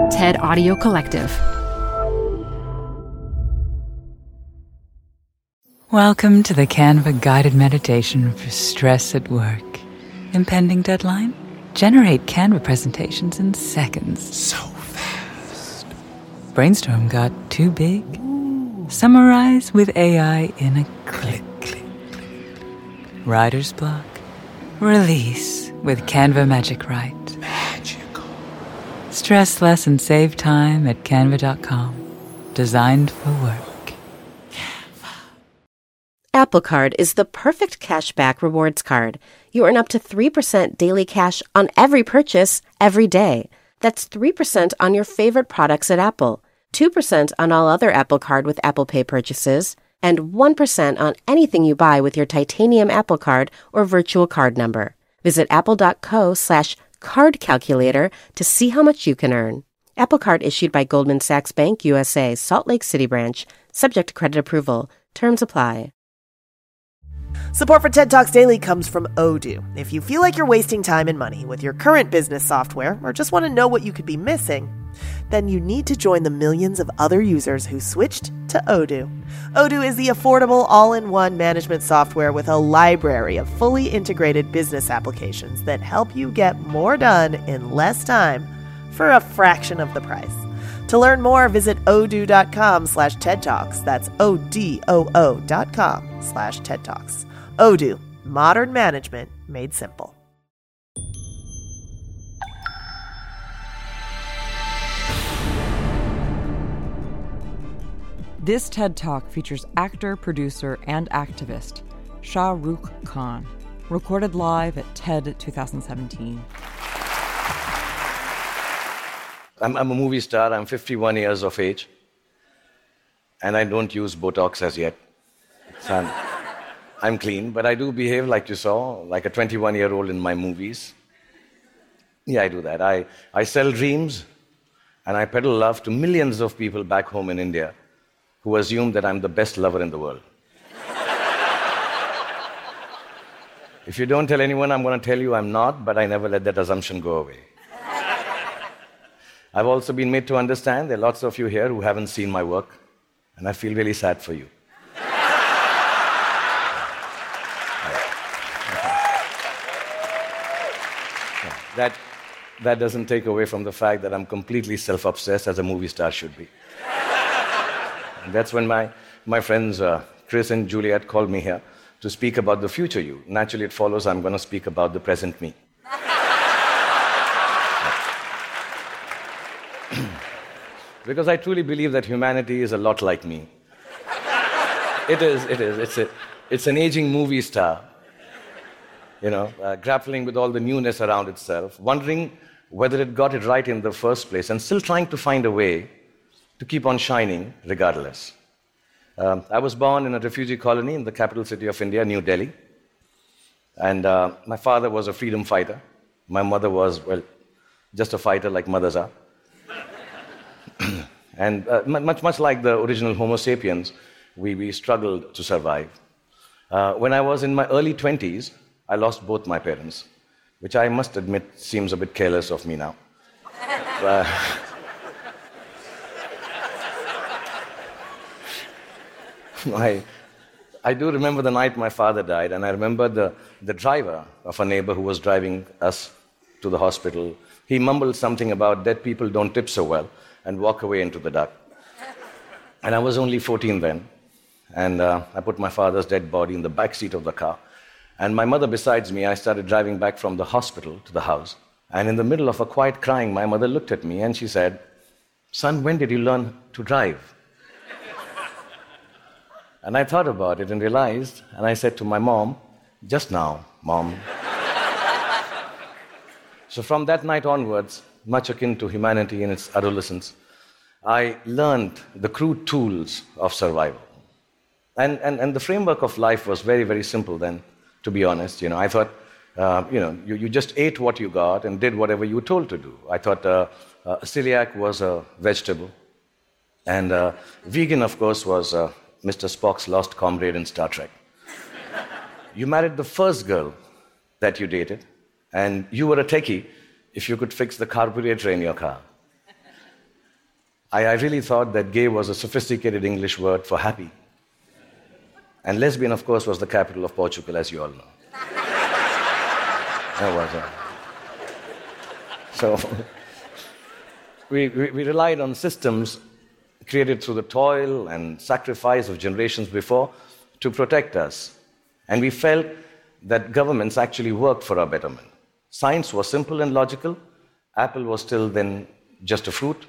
TED Audio Collective. Welcome to the Canva guided meditation for stress at work. Impending deadline? Generate Canva presentations in seconds. So fast. Brainstorm got too big? Summarize with AI in a click. Writer's block? Release with Canva Magic Write. Magical. Stress less and save time at canva.com. Designed for work. Apple Card is the perfect cashback rewards card. You earn up to 3% daily cash on every purchase, every day. That's 3% on your favorite products at Apple, 2% on all other Apple Card with Apple Pay purchases, and 1% on anything you buy with your titanium Apple Card or virtual card number. Visit apple.co/card calculator to see how much you can earn. Apple Card issued by Goldman Sachs Bank USA, Salt Lake City branch, subject to credit approval. Terms apply. Support for TED Talks Daily comes from Odoo. If you feel like you're wasting time and money with your current business software or just want to know what you could be missing, then you need to join the millions of other users who switched to Odoo. Odoo is the affordable all-in-one management software with a library of fully integrated business applications that help you get more done in less time for a fraction of the price. To learn more, visit odoo.com/TED Talks. That's ODOO.com/TED Talks. Odoo, modern management made simple. This TED Talk features actor, producer, and activist Shah Rukh Khan, recorded live at TED 2017. I'm a movie star. I'm 51 years of age. And I don't use Botox as yet. So I'm clean, but I do behave like you saw, like a 21-year-old in my movies. Yeah, I do that. I sell dreams, and I peddle love to millions of people back home in India who assume that I'm the best lover in the world. If you don't tell anyone, I'm going to tell you I'm not, but I never let that assumption go away. I've also been made to understand there are lots of you here who haven't seen my work, and I feel really sad for you. That doesn't take away from the fact that I'm completely self-obsessed, as a movie star should be. And that's when my friends Chris and Juliet called me here to speak about the future you. Naturally, it follows I'm going to speak about the present me. Because I truly believe that humanity is a lot like me. It is. It's an aging movie star, grappling with all the newness around itself, wondering whether it got it right in the first place, and still trying to find a way to keep on shining regardless. I was born in a refugee colony in the capital city of India, New Delhi. And my father was a freedom fighter. My mother was, just a fighter like mothers are. And much like the original Homo sapiens, we struggled to survive. When I was in my early 20s, I lost both my parents, which I must admit seems a bit careless of me now. I do remember the night my father died, and I remember the driver of a neighbor who was driving us to the hospital. He mumbled something about dead people don't tip so well and walk away into the dark. And I was only 14 then, and I put my father's dead body in the back seat of the car. And my mother besides me, I started driving back from the hospital to the house. And in the middle of a quiet crying, my mother looked at me and she said, "Son, when did you learn to drive?" And I thought about it and realized, and I said to my mom, "Just now, Mom." So from that night onwards, much akin to humanity in its adolescence, I learned the crude tools of survival. And the framework of life was very, very simple then, to be honest. I thought, you just ate what you got and did whatever you were told to do. I thought celiac was a vegetable. And vegan, of course, was Mr. Spock's lost comrade in Star Trek. You married the first girl that you dated, and you were a techie if you could fix the carburetor in your car. I really thought that gay was a sophisticated English word for happy. And lesbian, of course, was the capital of Portugal, as you all know. That was it. So we relied on systems created through the toil and sacrifice of generations before to protect us. And we felt that governments actually worked for our betterment. Science was simple and logical. Apple was still then just a fruit,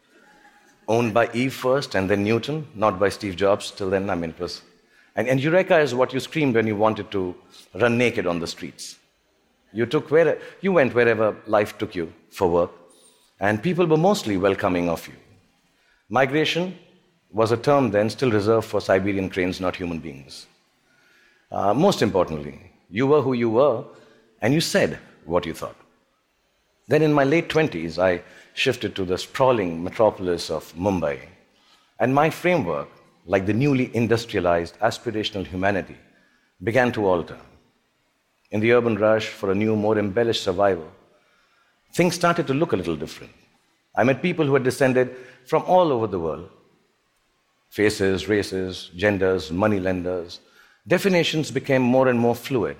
owned by Eve first and then Newton, not by Steve Jobs. Till then, it was... And Eureka is what you screamed when you wanted to run naked on the streets. You went wherever life took you for work, and people were mostly welcoming of you. Migration was a term then still reserved for Siberian cranes, not human beings. Most importantly, you were who you were, and you said what you thought. Then in my late 20s, I shifted to the sprawling metropolis of Mumbai, and my framework, like the newly industrialized aspirational humanity, began to alter. In the urban rush for a new, more embellished survival, things started to look a little different. I met people who had descended from all over the world. Faces, races, genders, moneylenders. Definitions became more and more fluid.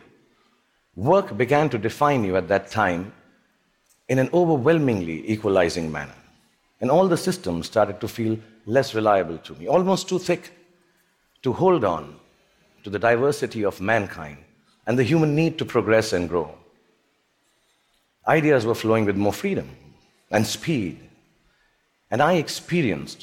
Work began to define you at that time in an overwhelmingly equalizing manner. And all the systems started to feel less reliable to me, almost too thick to hold on to the diversity of mankind and the human need to progress and grow. Ideas were flowing with more freedom and speed, and I experienced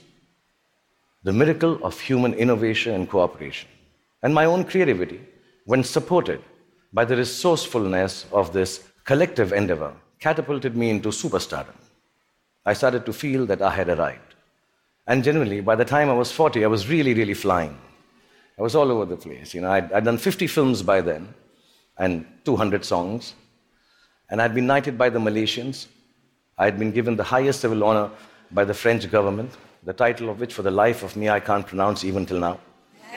the miracle of human innovation and cooperation. And my own creativity, when supported by the resourcefulness of this collective endeavor, catapulted me into superstardom. I started to feel that I had arrived. And generally, by the time I was 40, I was really, really flying. I was all over the place. I'd done 50 films by then, and 200 songs. And I'd been knighted by the Malaysians. I'd been given the highest civil honor by the French government, the title of which, for the life of me, I can't pronounce even till now.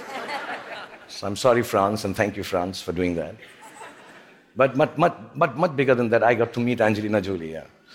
So I'm sorry, France, and thank you, France, for doing that. But much bigger than that, I got to meet Angelina Jolie,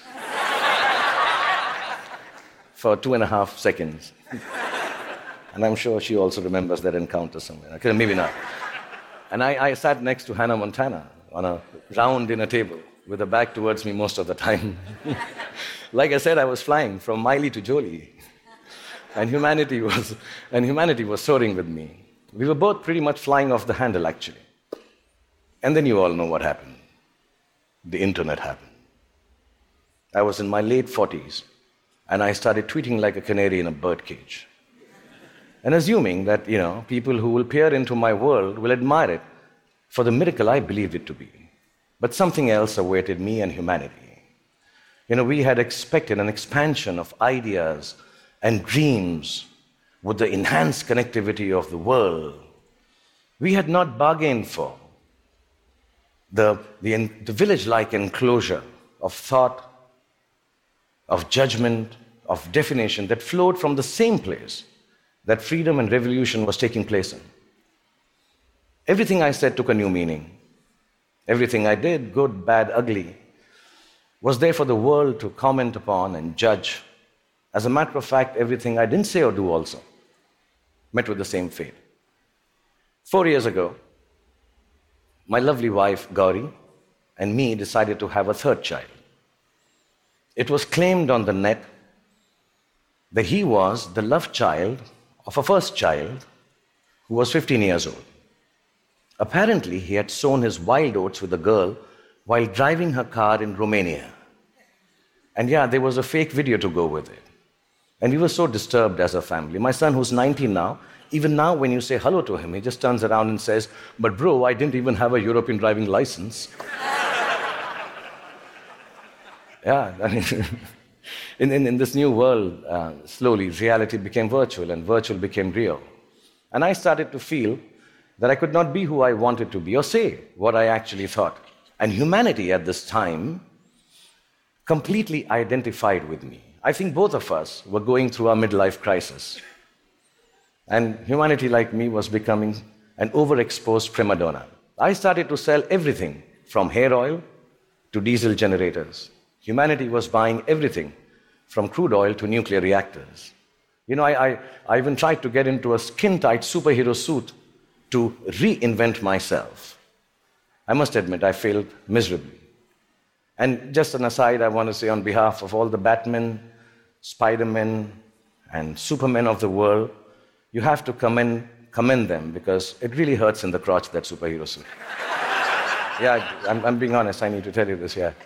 for 2.5 seconds. And I'm sure she also remembers that encounter somewhere. Okay, maybe not. And I sat next to Hannah Montana on a round dinner table with her back towards me most of the time. Like I said, I was flying from Miley to Jolie. And humanity was soaring with me. We were both pretty much flying off the handle, actually. And then you all know what happened. The internet happened. I was in my late 40s, and I started tweeting like a canary in a birdcage. And assuming that, people who will peer into my world will admire it for the miracle I believed it to be. But something else awaited me and humanity. We had expected an expansion of ideas and dreams with the enhanced connectivity of the world. We had not bargained for the village-like enclosure of thought, of judgment, of definition that flowed from the same place that freedom and revolution was taking place in. Everything I said took a new meaning. Everything I did, good, bad, ugly, was there for the world to comment upon and judge. As a matter of fact, everything I didn't say or do also met with the same fate. 4 years ago, my lovely wife, Gauri, and me decided to have a third child. It was claimed on the net that he was the love child of a first child who was 15 years old. Apparently, he had sown his wild oats with a girl while driving her car in Romania. And there was a fake video to go with it. And we were so disturbed as a family. My son, who's 19 now, even now when you say hello to him, he just turns around and says, "But bro, I didn't even have a European driving license." In this new world, slowly, reality became virtual and virtual became real. And I started to feel that I could not be who I wanted to be or say what I actually thought. And humanity at this time completely identified with me. I think both of us were going through our midlife crisis. And humanity, like me, was becoming an overexposed prima donna. I started to sell everything from hair oil to diesel generators. Humanity was buying everything from crude oil to nuclear reactors. You know, I even tried to get into a skin-tight superhero suit to reinvent myself. I must admit, I failed miserably. And just an aside, I want to say on behalf of all the Batmen, Spider-Men, and Supermen of the world, you have to commend them, because it really hurts in the crotch, that superhero suit. Yeah, I'm being honest, I need to tell you this, yeah.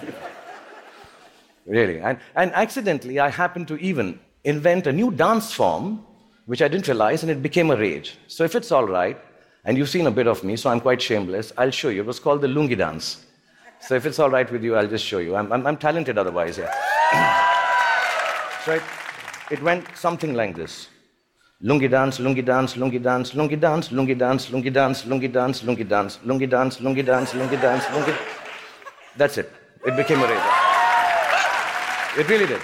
Really. And accidentally, I happened to even invent a new dance form, which I didn't realize, and it became a rage. So if it's all right, and you've seen a bit of me, so I'm quite shameless, I'll show you. It was called the Lungi dance. So if it's all right with you, I'll just show you. I'm talented otherwise, yeah. So it went something like this. Lungi dance, lungi dance, lungi dance, lungi dance, lungi dance, lungi dance, lungi dance, lungi dance, lungi dance, lungi dance, lungi dance, lungi. That's it. It became a rage. It really did.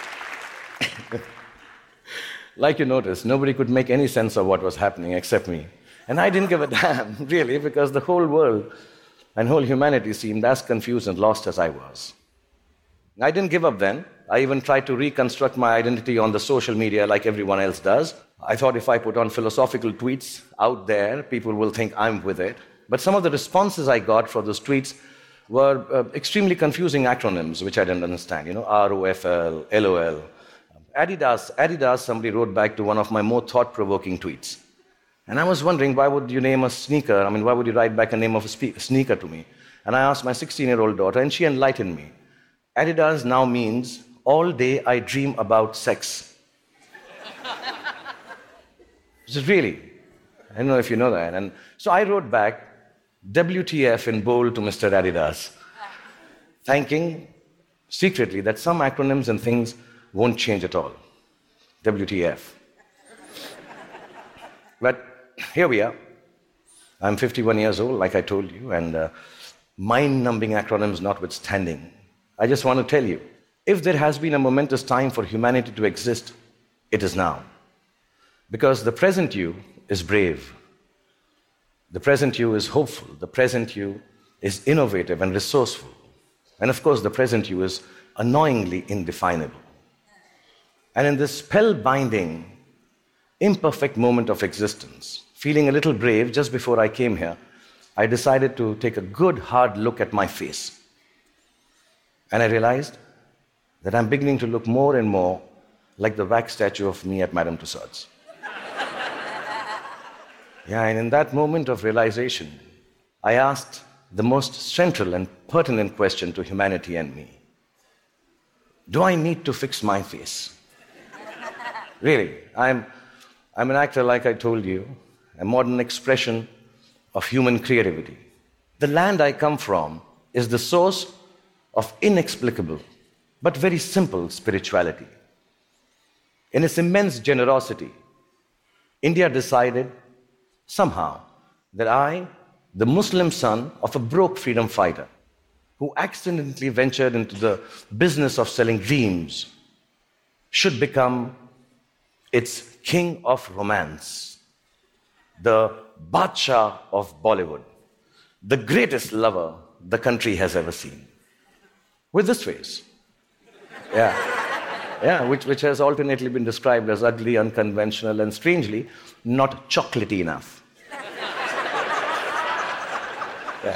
Like you noticed, nobody could make any sense of what was happening except me. And I didn't give a damn, really, because the whole world and whole humanity seemed as confused and lost as I was. I didn't give up then. I even tried to reconstruct my identity on the social media like everyone else does. I thought if I put on philosophical tweets out there, people will think I'm with it. But some of the responses I got for those tweets were extremely confusing acronyms, which I didn't understand. You know, ROFL, LOL. Adidas, somebody wrote back to one of my more thought-provoking tweets. And I was wondering, why would you name a sneaker? I mean, why would you write back a name of a sneaker to me? And I asked my 16-year-old daughter, and she enlightened me. Adidas now means, all day I dream about sex. Which is really, I don't know if you know that. And so I wrote back, WTF in bold to Mr. Adidas, thanking secretly that some acronyms and things won't change at all. WTF. But here we are. I'm 51 years old, like I told you, and mind-numbing acronyms notwithstanding, I just want to tell you, if there has been a momentous time for humanity to exist, it is now. Because the present you is brave. The present you is hopeful. The present you is innovative and resourceful. And of course, the present you is annoyingly indefinable. And in this spellbinding, imperfect moment of existence, feeling a little brave just before I came here, I decided to take a good, hard look at my face. And I realized that I'm beginning to look more and more like the wax statue of me at Madame Tussauds. Yeah, and in that moment of realization, I asked the most central and pertinent question to humanity and me. Do I need to fix my face? Really, I'm an actor, like I told you, a modern expression of human creativity. The land I come from is the source of inexplicable but very simple spirituality. In its immense generosity, India decided somehow that I, the Muslim son of a broke freedom fighter who accidentally ventured into the business of selling dreams, should become its king of romance, the Badshah of Bollywood, the greatest lover the country has ever seen. With this face. Yeah, which has alternately been described as ugly, unconventional, and strangely, not chocolatey enough. Yeah.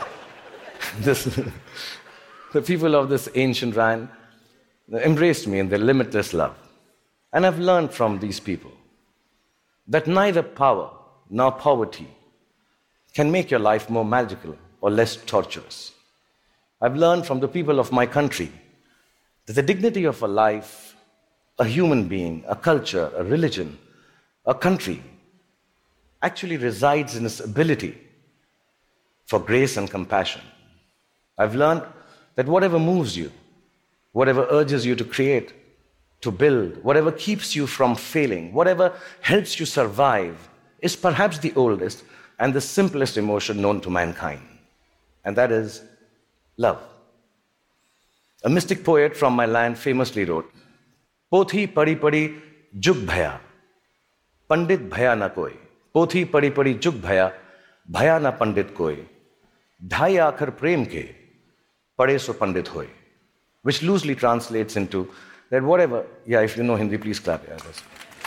The people of this ancient land embraced me in their limitless love. And I've learned from these people that neither power nor poverty can make your life more magical or less torturous. I've learned from the people of my country that the dignity of a life, a human being, a culture, a religion, a country, actually resides in its ability for grace and compassion. I've learned that whatever moves you, whatever urges you to create, to build, whatever keeps you from failing, whatever helps you survive, is perhaps the oldest and the simplest emotion known to mankind. And that is love. A mystic poet from my land famously wrote, Pothi padi padi jug bhaya, pandit bhaya na koi. Pothi padi padi jug bhaya na pandit koi. Dhai aakhar prem ke, pade so pandit hoy. Which loosely translates into, that whatever, yeah, if you know Hindi, please clap. Yeah, it's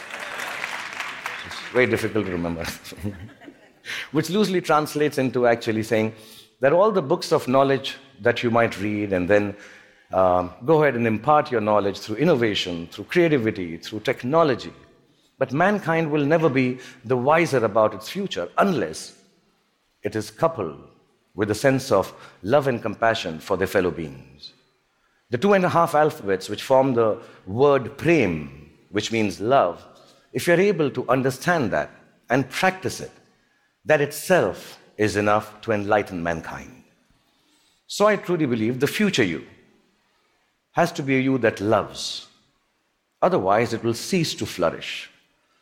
very difficult to remember. Which loosely translates into actually saying that all the books of knowledge that you might read and then go ahead and impart your knowledge through innovation, through creativity, through technology. But mankind will never be the wiser about its future unless it is coupled with a sense of love and compassion for their fellow beings. The 2.5 alphabets which form the word prem, which means love, if you're able to understand that and practice it, that itself is enough to enlighten mankind. So I truly believe the future you has to be a you that loves. Otherwise, it will cease to flourish.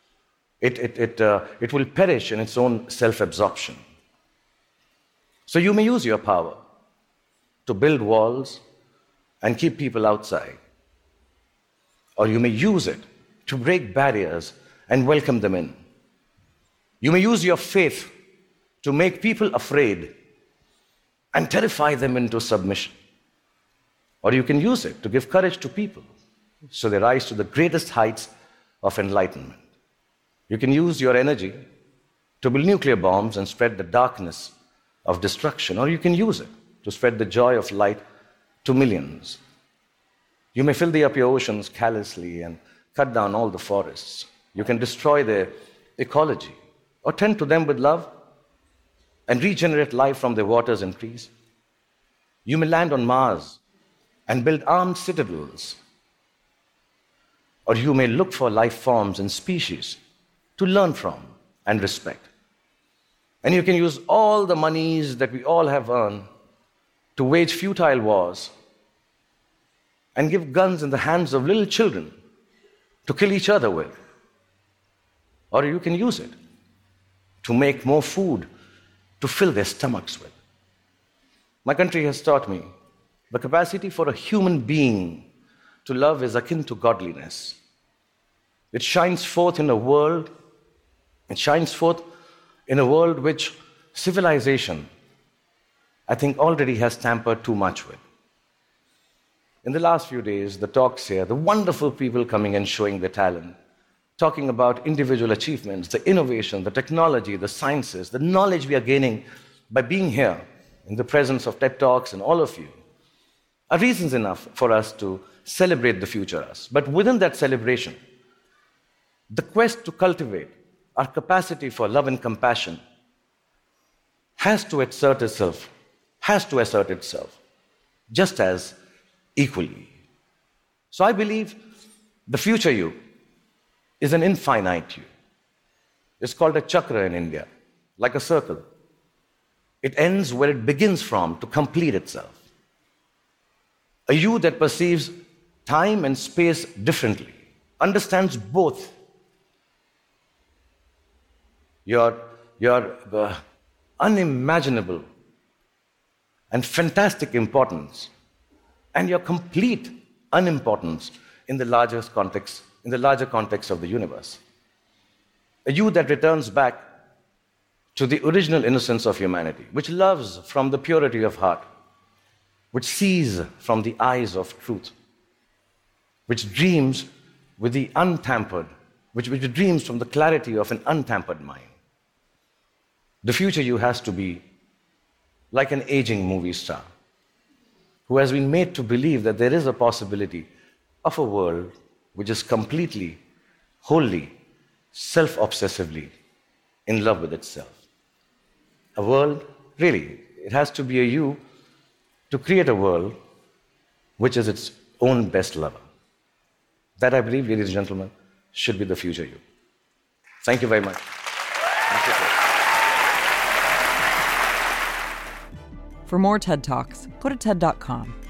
It will perish in its own self-absorption. So you may use your power to build walls and keep people outside. Or you may use it to break barriers and welcome them in. You may use your faith to make people afraid and terrify them into submission. Or you can use it to give courage to people so they rise to the greatest heights of enlightenment. You can use your energy to build nuclear bombs and spread the darkness of destruction, or you can use it to spread the joy of light to millions. You may filthy up your oceans callously and cut down all the forests. You can destroy their ecology or tend to them with love and regenerate life from their waters and trees. You may land on Mars and build armed citadels, or you may look for life forms and species to learn from and respect. And you can use all the monies that we all have earned to wage futile wars and give guns in the hands of little children to kill each other with. Or you can use it to make more food to fill their stomachs with. My country has taught me the capacity for a human being to love is akin to godliness. It shines forth in a world which civilization, I think, already has tampered too much with. In the last few days, the talks here, the wonderful people coming and showing their talent, talking about individual achievements, the innovation, the technology, the sciences, the knowledge we are gaining by being here in the presence of TED Talks and all of you, are reasons enough for us to celebrate the future us. But within that celebration, the quest to cultivate our capacity for love and compassion has to assert itself just as equally. So I believe the future you is an infinite you. It's called a chakra in India, like a circle. It ends where it begins from to complete itself. A you that perceives time and space differently, understands both your unimaginable and fantastic importance and your complete unimportance in the larger context of the universe. A you that returns back to the original innocence of humanity, which loves from the purity of heart, which sees from the eyes of truth, which dreams with the untampered, which dreams from the clarity of an untampered mind. The future you has to be like an aging movie star who has been made to believe that there is a possibility of a world which is completely, wholly, self-obsessively in love with itself. A world, really, it has to be a you to create a world which is its own best lover. That, I believe, ladies and gentlemen, should be the future you. Thank you very much. For more TED Talks, go to TED.com.